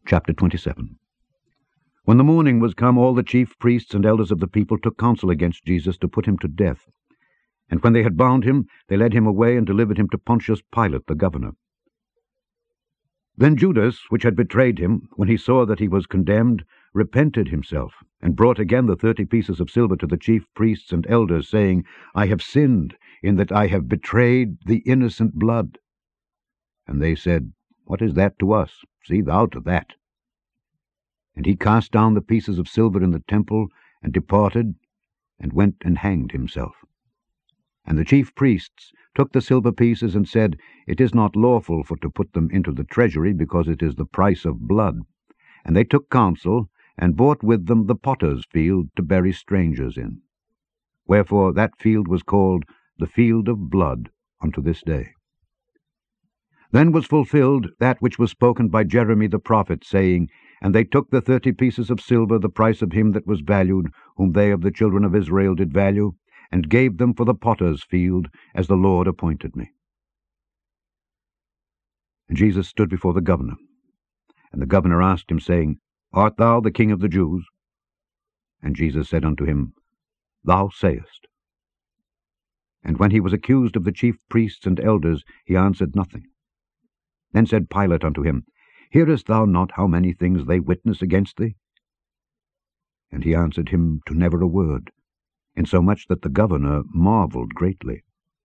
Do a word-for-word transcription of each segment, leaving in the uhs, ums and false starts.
Chapter twenty-seven. When the morning was come, all the chief priests and elders of the people took counsel against Jesus to put him to death. And when they had bound him, they led him away and delivered him to Pontius Pilate the governor. Then Judas, which had betrayed him, when he saw that he was condemned, repented himself, and brought again the thirty pieces of silver to the chief priests and elders, saying, I have sinned, in that I have betrayed the innocent blood. And they said, What is that to us? See thou to that. And he cast down the pieces of silver in the temple, and departed, and went and hanged himself. And the chief priests took the silver pieces, and said, It is not lawful for to put them into the treasury, because it is the price of blood. And they took counsel, and bought with them the potter's field to bury strangers in. Wherefore that field was called the field of blood unto this day. Then was fulfilled that which was spoken by Jeremy the prophet, saying, And they took the thirty pieces of silver, the price of him that was valued, whom they of the children of Israel did value, and gave them for the potter's field, as the Lord appointed me. And Jesus stood before the governor. And the governor asked him, saying, Art thou the King of the Jews? And Jesus said unto him, Thou sayest. And when he was accused of the chief priests and elders, he answered nothing. Then said Pilate unto him, Hearest thou not how many things they witness against thee? And he answered him to never a word, insomuch that the governor marveled greatly.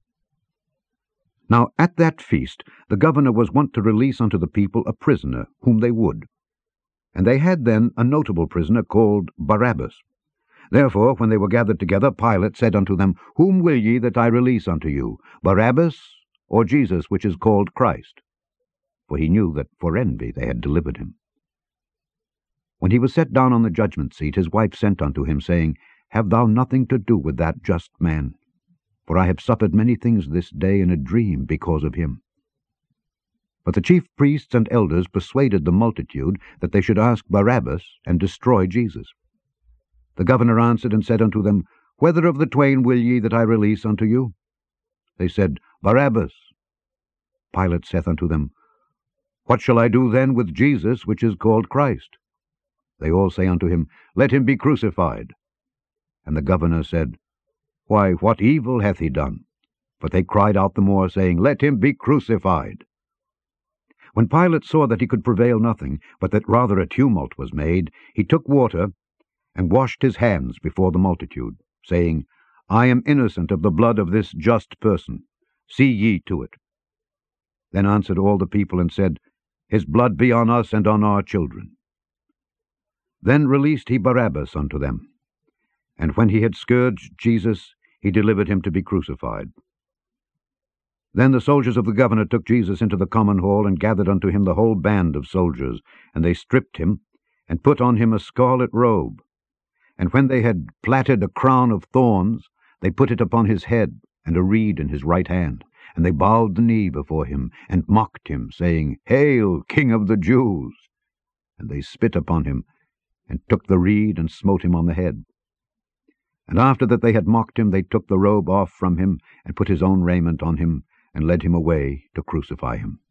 Now at that feast the governor was wont to release unto the people a prisoner, whom they would. And they had then a notable prisoner called Barabbas. Therefore, when they were gathered together, Pilate said unto them, Whom will ye that I release unto you, Barabbas, or Jesus, which is called Christ? For he knew that for envy they had delivered him. When he was set down on the judgment seat, his wife sent unto him, saying, Have thou nothing to do with that just man? For I have suffered many things this day in a dream because of him. But the chief priests and elders persuaded the multitude that they should ask Barabbas and destroy Jesus. The governor answered and said unto them, Whether of the twain will ye that I release unto you? They said, Barabbas. Pilate saith unto them, What shall I do then with Jesus, which is called Christ? They all say unto him, Let him be crucified. And the governor said, Why, what evil hath he done? But they cried out the more, saying, Let him be crucified. When Pilate saw that he could prevail nothing, but that rather a tumult was made, he took water, and washed his hands before the multitude, saying, I am innocent of the blood of this just person. See ye to it. Then answered all the people, and said, His blood be on us and on our children. Then released he Barabbas unto them. And when he had scourged Jesus, he delivered him to be crucified. Then the soldiers of the governor took Jesus into the common hall, and gathered unto him the whole band of soldiers. And they stripped him, and put on him a scarlet robe. And when they had plaited a crown of thorns, they put it upon his head, and a reed in his right hand. And they bowed the knee before him, and mocked him, saying, Hail, King of the Jews! And they spit upon him, and took the reed, and smote him on the head. And after that they had mocked him, they took the robe off from him, and put his own raiment on him, and led him away to crucify him.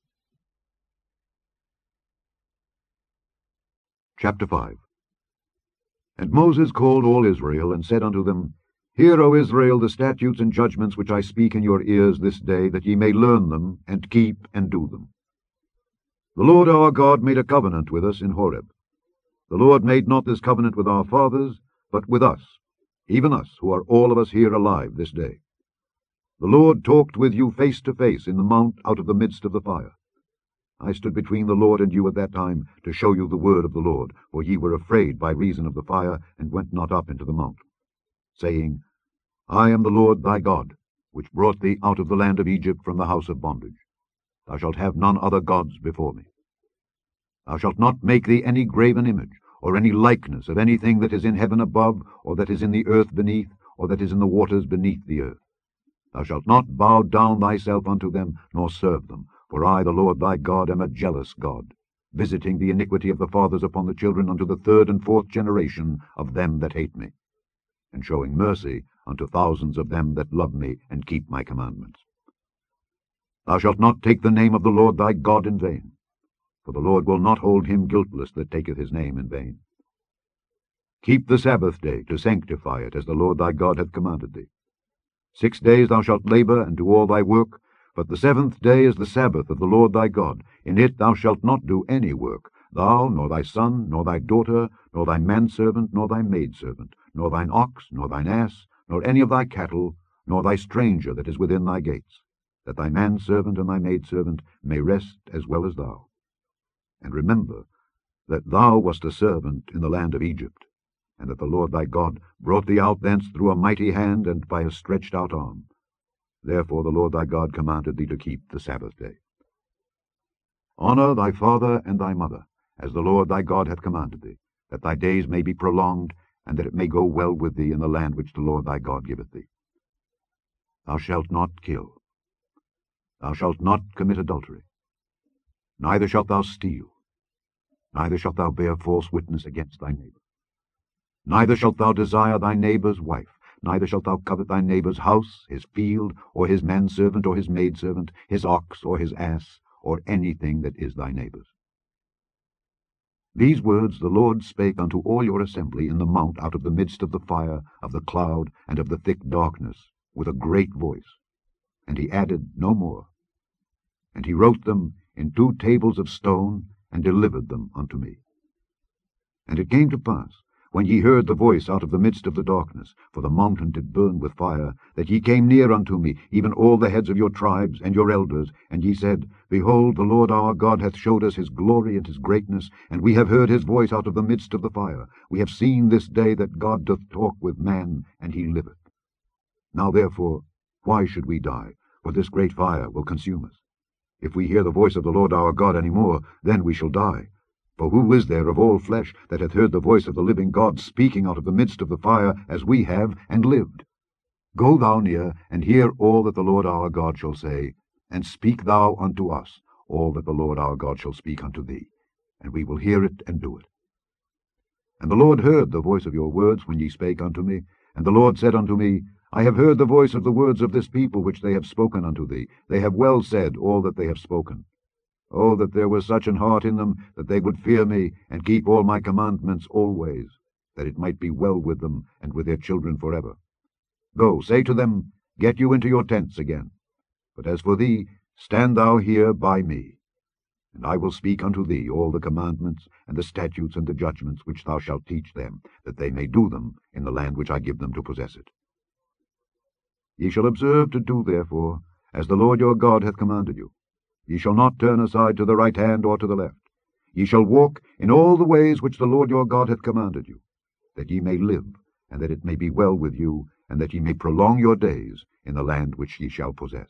Chapter five. And Moses called all Israel, and said unto them, Hear, O Israel, the statutes and judgments which I speak in your ears this day, that ye may learn them, and keep and do them. The Lord our God made a covenant with us in Horeb. The Lord made not this covenant with our fathers, but with us, even us, who are all of us here alive this day. The Lord talked with you face to face in the mount out of the midst of the fire. I stood between the Lord and you at that time, to show you the word of the Lord, for ye were afraid by reason of the fire, and went not up into the mount, saying, I am the Lord thy God, which brought thee out of the land of Egypt from the house of bondage. Thou shalt have none other gods before me. Thou shalt not make thee any graven image, or any likeness of anything that is in heaven above, or that is in the earth beneath, or that is in the waters beneath the earth. Thou shalt not bow down thyself unto them, nor serve them. For I, the Lord thy God, am a jealous God, visiting the iniquity of the fathers upon the children unto the third and fourth generation of them that hate me, and showing mercy unto thousands of them that love me and keep my commandments. Thou shalt not take the name of the Lord thy God in vain. for the Lord will not hold him guiltless that taketh his name in vain. Keep the Sabbath day, to sanctify it, as the Lord thy God hath commanded thee. Six days thou shalt labour, and do all thy work, but the seventh day is the Sabbath of the Lord thy God. In it thou shalt not do any work, thou, nor thy son, nor thy daughter, nor thy manservant, nor thy maidservant, nor thine ox, nor thine ass, nor any of thy cattle, nor thy stranger that is within thy gates, that thy manservant and thy maidservant may rest as well as thou. And remember that thou wast a servant in the land of Egypt, and that the Lord thy God brought thee out thence through a mighty hand and by a stretched out arm. Therefore the Lord thy God commanded thee to keep the Sabbath day. Honour thy father and thy mother, as the Lord thy God hath commanded thee, that thy days may be prolonged, and that it may go well with thee in the land which the Lord thy God giveth thee. Thou shalt not kill. Thou shalt not commit adultery. Neither shalt thou steal. Neither shalt thou bear false witness against thy neighbour. Neither shalt thou desire thy neighbour's wife. Neither shalt thou covet thy neighbour's house, his field, or his manservant, or his maidservant, his ox, or his ass, or anything that is thy neighbour's. These words the Lord spake unto all your assembly in the mount out of the midst of the fire, of the cloud, and of the thick darkness, with a great voice. And he added no more. And he wrote them in two tables of stone, and delivered them unto me. And it came to pass, when ye heard the voice out of the midst of the darkness, for the mountain did burn with fire, that ye came near unto me, even all the heads of your tribes and your elders, and ye said, Behold, the Lord our God hath showed us his glory and his greatness, and we have heard his voice out of the midst of the fire. We have seen this day that God doth talk with man, and he liveth. Now therefore, why should we die? For this great fire will consume us. If we hear the voice of the Lord our God any more, then we shall die. For who is there of all flesh that hath heard the voice of the living God speaking out of the midst of the fire, as we have, and lived? Go thou near, and hear all that the Lord our God shall say, and speak thou unto us all that the Lord our God shall speak unto thee, and we will hear it and do it. And the Lord heard the voice of your words when ye spake unto me, and the Lord said unto me, I have heard the voice of the words of this people which they have spoken unto thee. They have well said all that they have spoken. Oh, that there was such an heart in them, that they would fear me, and keep all my commandments always, that it might be well with them, and with their children forever. Go, say to them, Get you into your tents again. But as for thee, stand thou here by me. And I will speak unto thee all the commandments, and the statutes, and the judgments, which thou shalt teach them, that they may do them in the land which I give them to possess it. Ye shall observe to do, therefore, as the Lord your God hath commanded you. Ye shall not turn aside to the right hand or to the left. Ye shall walk in all the ways which the Lord your God hath commanded you, that ye may live, and that it may be well with you, and that ye may prolong your days in the land which ye shall possess.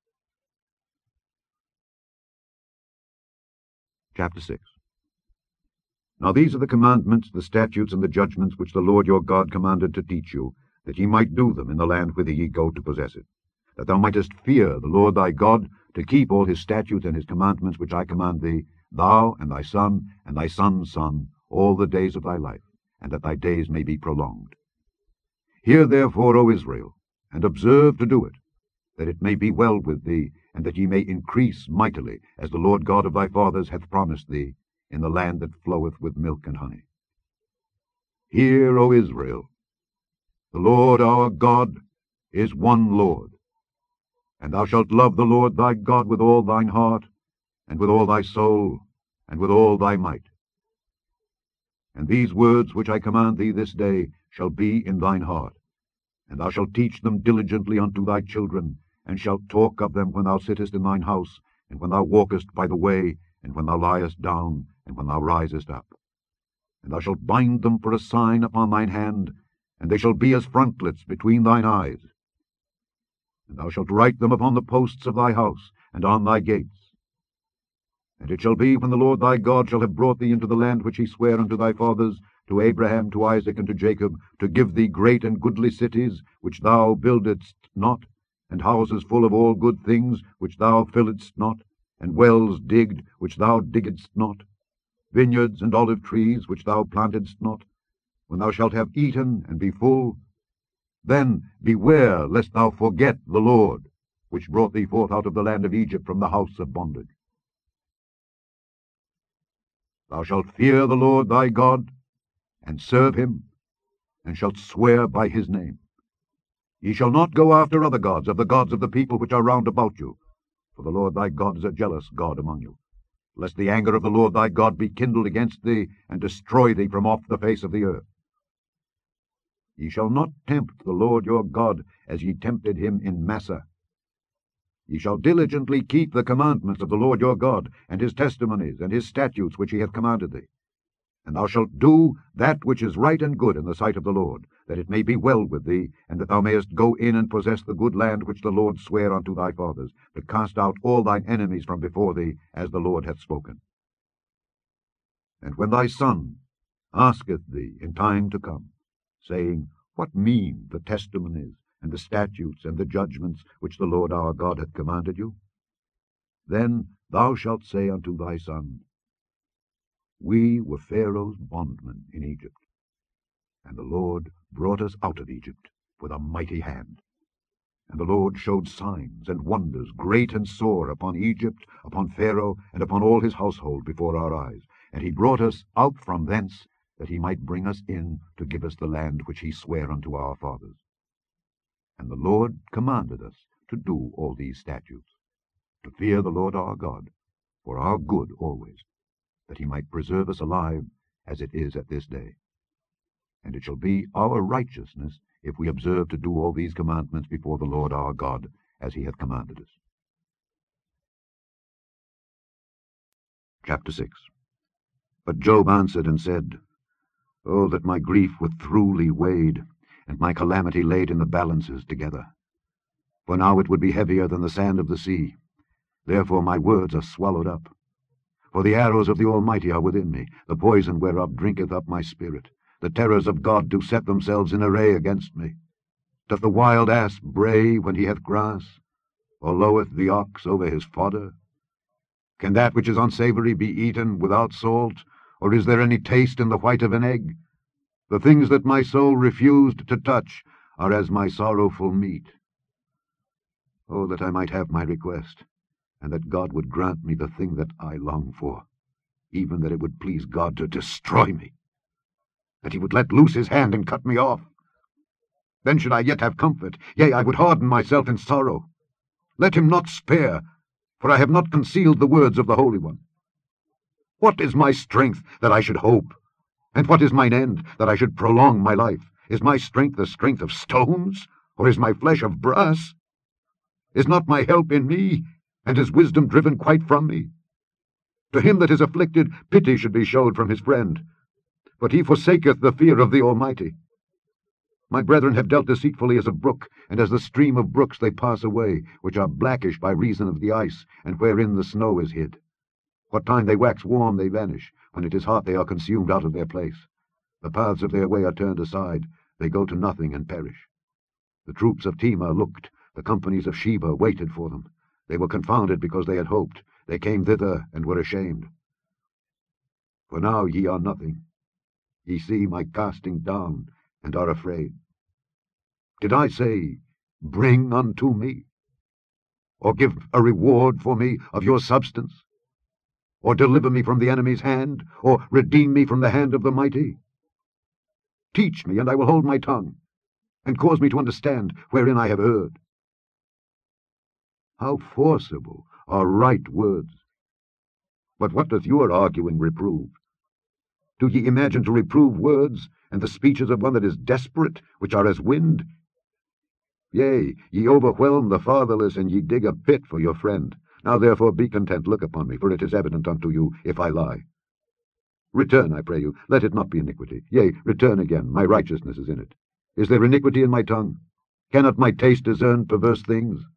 Chapter six. Now these are the commandments, the statutes, and the judgments which the Lord your God commanded to teach you, that ye might do them in the land whither ye go to possess it, that thou mightest fear the Lord thy God, to keep all his statutes and his commandments which I command thee, thou and thy son and thy son's son, all the days of thy life, and that thy days may be prolonged. Hear therefore, O Israel, and observe to do it, that it may be well with thee, and that ye may increase mightily, as the Lord God of thy fathers hath promised thee, in the land that floweth with milk and honey. Hear, O Israel, the Lord our God is one Lord. And thou shalt love the Lord thy God with all thine heart, and with all thy soul, and with all thy might. And these words which I command thee this day shall be in thine heart, and thou shalt teach them diligently unto thy children, and shalt talk of them when thou sittest in thine house, and when thou walkest by the way, and when thou liest down, and when thou risest up. And thou shalt bind them for a sign upon thine hand, and they shall be as frontlets between thine eyes. And thou shalt write them upon the posts of thy house, and on thy gates. And it shall be, when the Lord thy God shall have brought thee into the land which he sware unto thy fathers, to Abraham, to Isaac, and to Jacob, to give thee great and goodly cities, which thou buildedst not, and houses full of all good things, which thou filledst not, and wells digged, which thou diggedst not, vineyards and olive trees, which thou plantedst not, when thou shalt have eaten and be full, then beware lest thou forget the Lord, which brought thee forth out of the land of Egypt from the house of bondage. Thou shalt fear the Lord thy God, and serve him, and shalt swear by his name. Ye shall not go after other gods of the gods of the people which are round about you, for the Lord thy God is a jealous God among you, lest the anger of the Lord thy God be kindled against thee, and destroy thee from off the face of the earth. Ye shall not tempt the Lord your God as ye tempted him in Massah. Ye shall diligently keep the commandments of the Lord your God, and his testimonies, and his statutes which he hath commanded thee. And thou shalt do that which is right and good in the sight of the Lord, that it may be well with thee, and that thou mayest go in and possess the good land which the Lord sware unto thy fathers, to cast out all thine enemies from before thee, as the Lord hath spoken. And when thy son asketh thee in time to come, saying, What mean the testimonies, and the statutes, and the judgments, which the Lord our God hath commanded you? Then thou shalt say unto thy son, We were Pharaoh's bondmen in Egypt, and the Lord brought us out of Egypt with a mighty hand. And the Lord showed signs and wonders great and sore upon Egypt, upon Pharaoh, and upon all his household before our eyes. And he brought us out from thence, that he might bring us in to give us the land which he sware unto our fathers. And the Lord commanded us to do all these statutes, to fear the Lord our God, for our good always, that he might preserve us alive, as it is at this day. And it shall be our righteousness, if we observe to do all these commandments before the Lord our God, as he hath commanded us. Chapter six. But Job answered and said, Oh, that my grief were throughly weighed, and my calamity laid in the balances together. For now it would be heavier than the sand of the sea. Therefore my words are swallowed up. For the arrows of the Almighty are within me, the poison whereof drinketh up my spirit. The terrors of God do set themselves in array against me. Doth the wild ass bray when he hath grass, or loweth the ox over his fodder? Can that which is unsavory be eaten without salt, or is there any taste in the white of an egg? The things that my soul refused to touch are as my sorrowful meat. Oh, that I might have my request, and that God would grant me the thing that I long for, even that it would please God to destroy me, that he would let loose his hand and cut me off. Then should I yet have comfort, yea, I would harden myself in sorrow. Let him not spare, for I have not concealed the words of the Holy One. What is my strength, that I should hope? And what is mine end, that I should prolong my life? Is my strength the strength of stones, or is my flesh of brass? Is not my help in me, and his wisdom driven quite from me? To him that is afflicted, pity should be showed from his friend, but he forsaketh the fear of the Almighty. My brethren have dealt deceitfully as a brook, and as the stream of brooks they pass away, which are blackish by reason of the ice, and wherein the snow is hid. What time they wax warm they vanish, when it is hot they are consumed out of their place. The paths of their way are turned aside, they go to nothing and perish. The troops of Tema looked, the companies of Sheba waited for them. They were confounded because they had hoped, they came thither and were ashamed. For now ye are nothing. Ye see my casting down, and are afraid. Did I say, Bring unto me? Or give a reward for me of your substance? Or deliver me from the enemy's hand? Or redeem me from the hand of the mighty? Teach me, and I will hold my tongue, and cause me to understand wherein I have erred. How forcible are right words! But what doth your arguing reprove? Do ye imagine to reprove words, and the speeches of one that is desperate, which are as wind? Yea, ye overwhelm the fatherless, and ye dig a pit for your friend. Now therefore be content, look upon me, for it is evident unto you, if I lie. Return, I pray you, let it not be iniquity. Yea, return again, my righteousness is in it. Is there iniquity in my tongue? Cannot my taste discern perverse things?